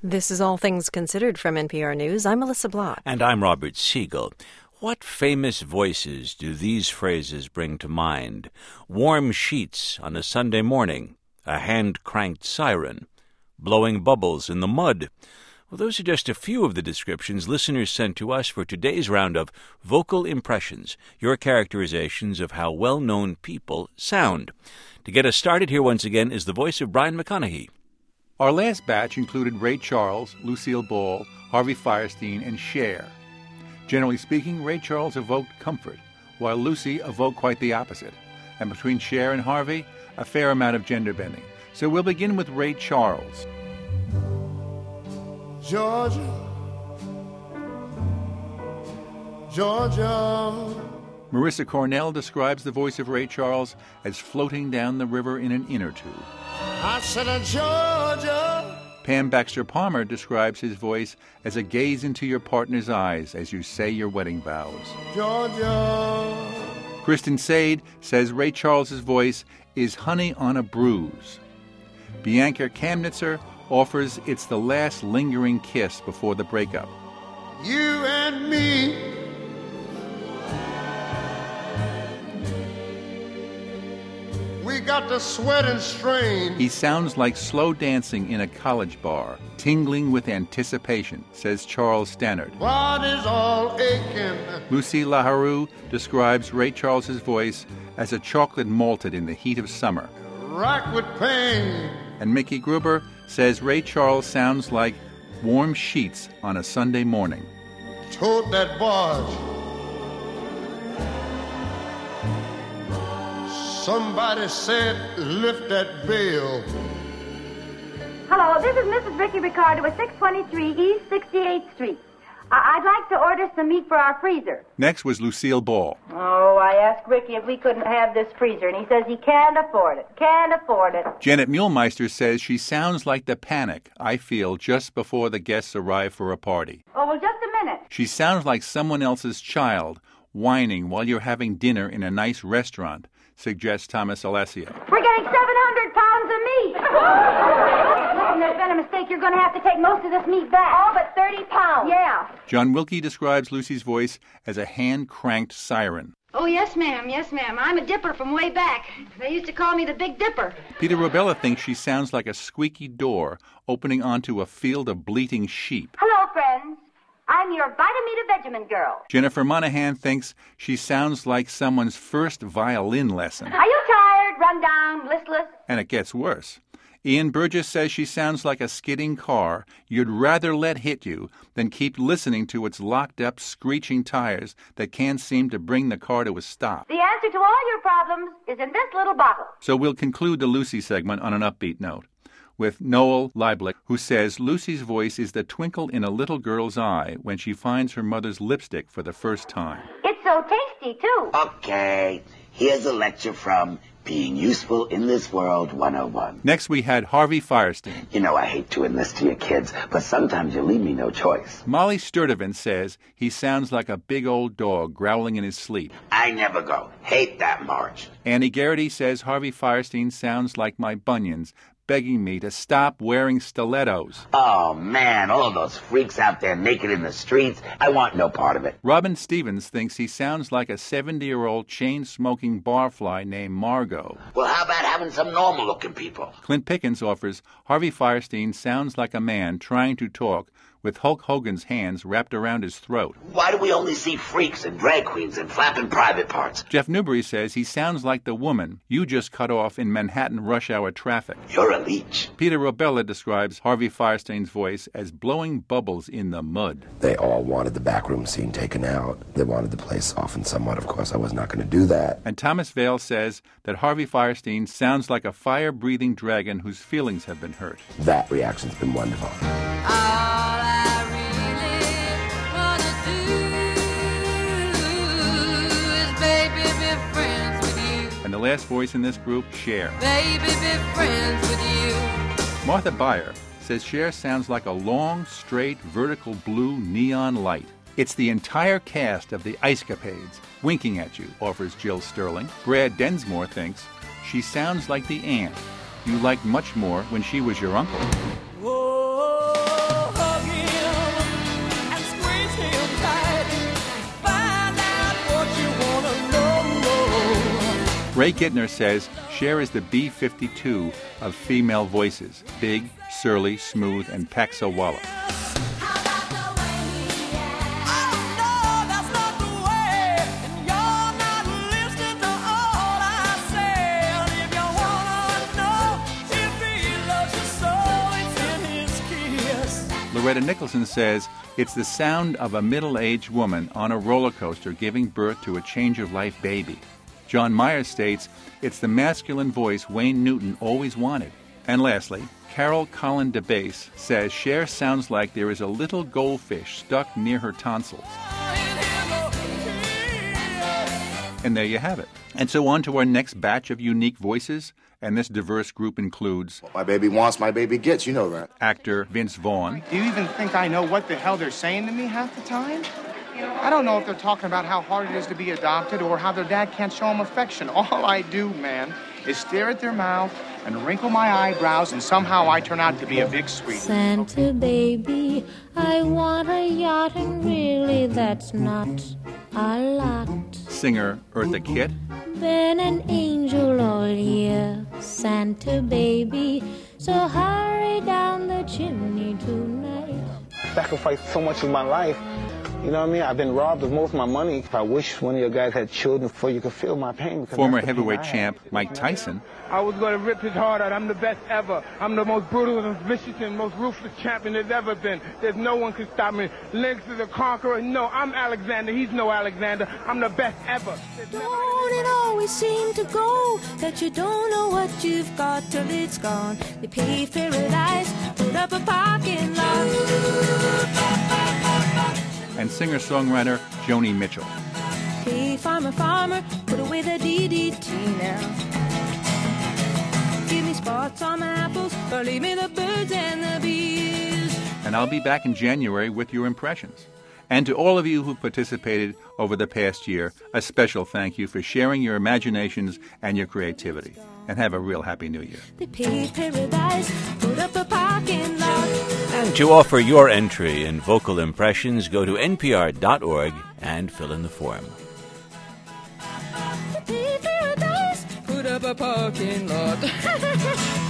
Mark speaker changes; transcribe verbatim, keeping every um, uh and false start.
Speaker 1: This is All Things Considered from N P R News. I'm Melissa Block.
Speaker 2: And I'm Robert Siegel. What famous voices do these phrases bring to mind? Warm sheets on a Sunday morning, a hand-cranked siren, blowing bubbles in the mud. Well, those are just a few of the descriptions listeners sent to us for today's round of Vocal Impressions, your characterizations of how well-known people sound. To get us started here once again is the voice of Brian McConaughey.
Speaker 3: Our last batch included Ray Charles, Lucille Ball, Harvey Fierstein, and Cher. Generally speaking, Ray Charles evoked comfort, while Lucy evoked quite the opposite. And between Cher and Harvey, a fair amount of gender bending. So we'll begin with Ray Charles.
Speaker 4: Georgia, Georgia.
Speaker 3: Marissa Cornell describes the voice of Ray Charles as floating down the river in an inner tube.
Speaker 4: I said, Georgia.
Speaker 3: Pam Baxter Palmer describes his voice as a gaze into your partner's eyes as you say your wedding vows.
Speaker 4: Georgia.
Speaker 3: Kristen Sade says Ray Charles's voice is honey on a bruise. Bianca Kamnitzer offers it's the last lingering kiss before the breakup.
Speaker 4: You and me. We got the sweat and strain.
Speaker 3: He sounds like slow dancing in a college bar, tingling with anticipation, says Charles Stannard.
Speaker 4: What is all aching?
Speaker 3: Lucy LaHarue describes Ray Charles's voice as a chocolate malted in the heat of summer.
Speaker 4: Rack with pain.
Speaker 3: And Mickey Gruber says Ray Charles sounds like warm sheets on a Sunday morning.
Speaker 4: Tote that barge. Somebody said, lift that bell.
Speaker 5: Hello, this is Missus Ricky Ricardo at six twenty-three East sixty-eighth Street. I- I'd like to order some meat for our freezer.
Speaker 3: Next was Lucille Ball.
Speaker 5: Oh, I asked Ricky if we couldn't have this freezer, and he says he can't afford it. Can't afford it.
Speaker 3: Janet Muehlmeister says she sounds like the panic I feel just before the guests arrive for a party.
Speaker 5: Oh, well, just a minute.
Speaker 3: She sounds like someone else's child whining while you're having dinner in a nice restaurant, suggests Thomas Alessia.
Speaker 5: We're getting seven hundred pounds of meat. Listen, there's been a mistake. You're going to have to take most of this meat back. Oh, but thirty pounds. Yeah.
Speaker 3: John Wilkie describes Lucy's voice as a hand-cranked siren.
Speaker 6: Oh, yes, ma'am. Yes, ma'am. I'm a dipper from way back. They used to call me the Big Dipper.
Speaker 3: Peter Robella thinks she sounds like a squeaky door opening onto a field of bleating sheep.
Speaker 5: Hello, friends. I'm your Vitamita Benjamin girl.
Speaker 3: Jennifer Monahan thinks she sounds like someone's first violin lesson.
Speaker 5: Are you tired, run down, listless?
Speaker 3: And it gets worse. Ian Burgess says she sounds like a skidding car you'd rather let hit you than keep listening to its locked-up, screeching tires that can't seem to bring the car to a stop.
Speaker 5: The answer to all your problems is in this little bottle.
Speaker 3: So we'll conclude the Lucy segment on an upbeat note with Noel Lieblich, who says Lucy's voice is the twinkle in a little girl's eye when she finds her mother's lipstick for the first time.
Speaker 5: It's so tasty, too.
Speaker 7: Okay, here's a lecture from Being Useful in This World one oh one.
Speaker 3: Next we had Harvey Fierstein.
Speaker 7: You know I hate doing this to your kids, but sometimes you leave me no choice.
Speaker 3: Molly Sturdivant says he sounds like a big old dog growling in his sleep.
Speaker 7: I never go. Hate that march.
Speaker 3: Annie Garrity says Harvey Fierstein sounds like my bunions, begging me to stop wearing stilettos.
Speaker 7: Oh, man, all of those freaks out there naked in the streets. I want no part of it.
Speaker 3: Robin Stevens thinks he sounds like a seventy-year-old chain-smoking barfly named Margot.
Speaker 7: Well, how about having some normal-looking people?
Speaker 3: Clint Pickens offers Harvey Fierstein sounds like a man trying to talk with Hulk Hogan's hands wrapped around his throat.
Speaker 7: Why do we only see freaks and drag queens and flapping private parts?
Speaker 3: Jeff Newbury says he sounds like the woman you just cut off in Manhattan rush hour traffic.
Speaker 7: You're a leech.
Speaker 3: Peter Robella describes Harvey Fierstein's voice as blowing bubbles in the mud.
Speaker 8: They all wanted the backroom scene taken out. They wanted the place softened somewhat. Of course, I was not going to do that.
Speaker 3: And Thomas Vale says that Harvey Fierstein sounds like a fire-breathing dragon whose feelings have been hurt.
Speaker 8: That reaction's been wonderful.
Speaker 3: And the last voice in this group, Cher.
Speaker 9: Baby, be friends with you.
Speaker 3: Martha Beyer says Cher sounds like a long, straight, vertical blue neon light. It's the entire cast of the Ice Capades winking at you, offers Jill Sterling. Brad Densmore thinks she sounds like the aunt you liked much more when she was your uncle.
Speaker 9: Whoa.
Speaker 3: Ray Gittner says Cher is the B fifty-two of female voices, big, surly, smooth, and pack-so-wallop. Loretta Nicholson says it's the sound of a middle-aged woman on a roller coaster giving birth to a change-of-life baby. John Myers states it's the masculine voice Wayne Newton always wanted. And lastly, Carol Collin DeBase says Cher sounds like there is a little goldfish stuck near her tonsils. And there you have it. And so on to our next batch of unique voices, and this diverse group includes...
Speaker 10: What my baby wants, my baby gets, you know that.
Speaker 3: Actor Vince Vaughn.
Speaker 11: Do you even think I know what the hell they're saying to me half the time? I don't know if they're talking about how hard it is to be adopted or how their dad can't show them affection. All I do, man, is stare at their mouth and wrinkle my eyebrows, and somehow I turn out to be a big sweetie.
Speaker 12: Santa baby, I want a yacht, and really that's not a lot.
Speaker 3: Singer Eartha Kitt.
Speaker 12: Been an angel all year, Santa baby, so hurry down the chimney tonight.
Speaker 13: Sacrificed so much of my life. You know what I mean? I've been robbed of most of my money. I wish one of your guys had children before you could feel my pain.
Speaker 3: Former heavyweight champ Mike Tyson.
Speaker 14: I was going to rip his heart out. I'm the best ever. I'm the most brutal and vicious and most ruthless champion there's ever been. There's no one can stop me. Lennox is a conqueror. No, I'm Alexander. He's no Alexander. I'm the best ever.
Speaker 12: Don't it always seem to go that you don't know what you've got till it's gone? They paved paradise, put up a parking lot.
Speaker 3: And singer-songwriter Joni Mitchell.
Speaker 12: Hey, farmer, farmer, put away the D D T now. Give me spots on my apples, or leave me the birds and the bees.
Speaker 3: And I'll be back in January with your impressions. And to all of you who participated over the past year, a special thank you for sharing your imaginations and your creativity. And have a real happy new year.
Speaker 12: They paved paradise, put up a parking lot.
Speaker 2: And to offer your entry in vocal impressions, go to N P R dot org and fill in the form.
Speaker 12: They paved paradise, put up a parking lot.